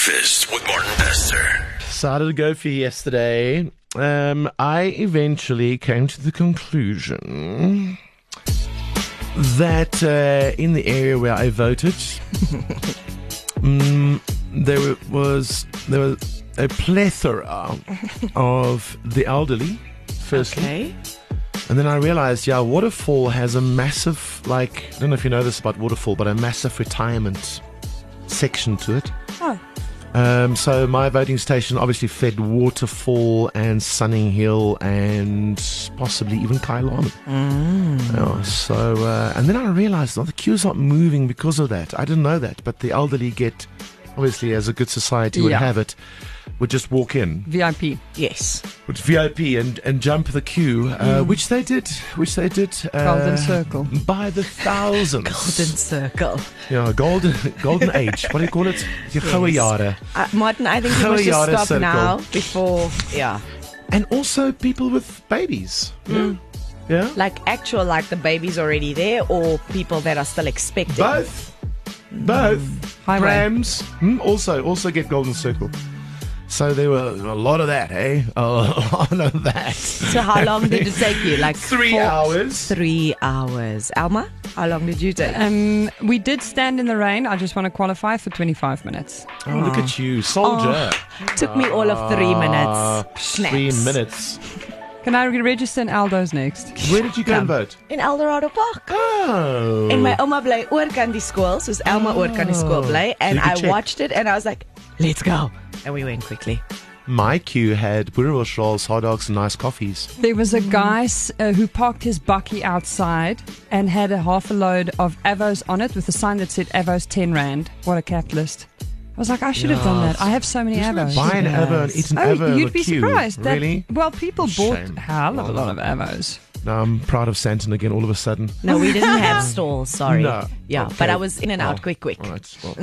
Breakfast with Martin Bester. Decided to go for yesterday. I eventually came to the conclusion that in the area where I voted, there was a plethora of the elderly, firstly. Okay. And then I realized, Waterfall has a massive, I don't know if you know this about Waterfall, but a massive retirement section to it. Oh. So my voting station obviously fed Waterfall and Sunning Hill and possibly even Kyalami. And then I realized the queue's not moving because of that. I didn't know that, but the elderly get, obviously as a good society would have it, would just walk in. VIP. Yes. With VIP and jump the queue, which they did. Golden Circle. By the thousands. Golden Circle. Yeah, golden age. What do you call it? Die goue jare. Martin, I think you must just Goue jare stop circle. now before, And also people with babies. Yeah? like the baby's already there or people that are still expecting. Both. Highway. Prams also get Golden Circle. So there were a lot of that, eh? A lot of that. So how long did it take you? 3 hours. 3 hours. Alma, how long did you take? We did stand in the rain. I just want to qualify for 25 minutes. Oh, look at you, soldier. Took me all of 3 minutes. Snaps. 3 minutes. Can I register in Aldo's next? Where did you go and vote? In Eldorado Park. Oh. En my ouma bly oorkant die skool, soos Elma oorkant die skool bly, and You could I check. watched it and I was like, let's go. And we went quickly. My queue had boerewors rolls, hot dogs, and nice coffees. There was a guy who parked his bakkie outside and had half a load of Avos on it with a sign that said Avos 10 Rand. What a capitalist. I was like, I should have done that. I have so many Avos. Buy an Avo and eat an Avo in you'd the be queue. surprised. That, Really? Well, people bought Shame. a hell of a lot of Avos. Now I'm proud of Santon again all of a sudden. No, we didn't have stalls, sorry. No. Yeah, Okay. but I was in and out quick. All right. Well.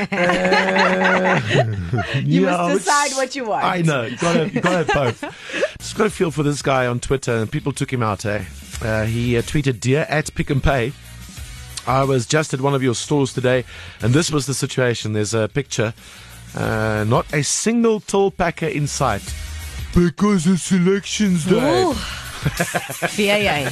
You must decide what you want. I know. You gotta have both. Just got to feel for this guy on Twitter, and people took him out. He tweeted, "Dear at Pick and Pay, I was just at one of your stores today, and this was the situation. There's a picture. Not a single till packer in sight because it's elections day." Ooh. VAA.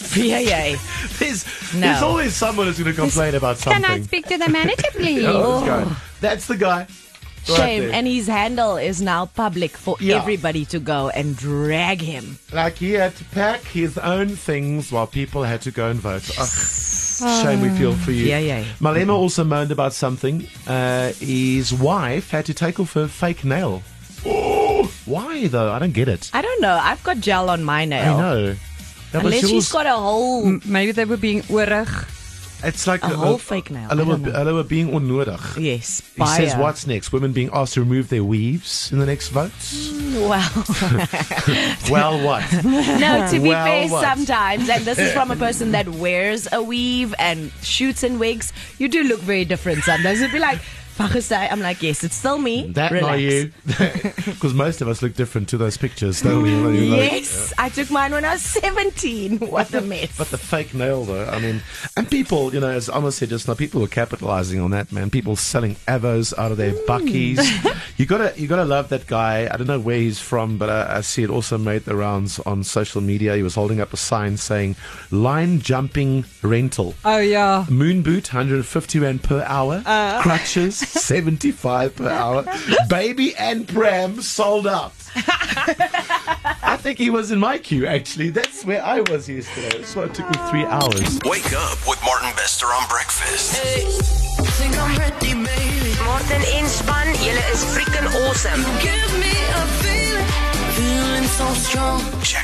There's always someone who's going to complain about something. Can I speak to the manager, please? Oh, this guy. That's the guy. Right Shame. there. And his handle is now public for everybody to go and drag him. Like he had to pack his own things while people had to go and vote. Ugh. Shame we feel for you. Yeah. Malema also moaned about something. His wife had to take off her fake nail. Oh, why though? I don't get it. I don't know. I've got gel on my nail. I know. Yeah, but Unless yours- she's got a whole Maybe they were being oorig. it's like a whole fake nail. I don't know. Hulle were being onnodig. Yes. He says baie. what's next? Women being asked to remove their weaves in the next votes? Well, Well, what? no, to be Well, fair, what? sometimes, and this is from a person that wears a weave and shoots in wigs, you do look very different sometimes. It'd be like, Fagesai, I'm like, yes, it's still me. That Relax. not you. Because most of us look different to those pictures, don't we? Yes, I took mine when I was 17. What a mess. But the fake nail, though, I mean, and people, as Amma said just now, people were capitalizing on that, man. People selling Avos out of their buckies. You gotta love that guy. I don't know where he's from, but I see it also made the rounds on social media. He was holding up a sign saying, "Line jumping rental." Oh, yeah. Moon boot, 150 Rand per hour. Crutches, 75 per hour. Baby and pram sold out. I think he was in my queue, actually. That's where I was yesterday. That's why it took me 3 hours. Wake up with Martin Bester on breakfast. Martin en span, julle is freaking awesome. Check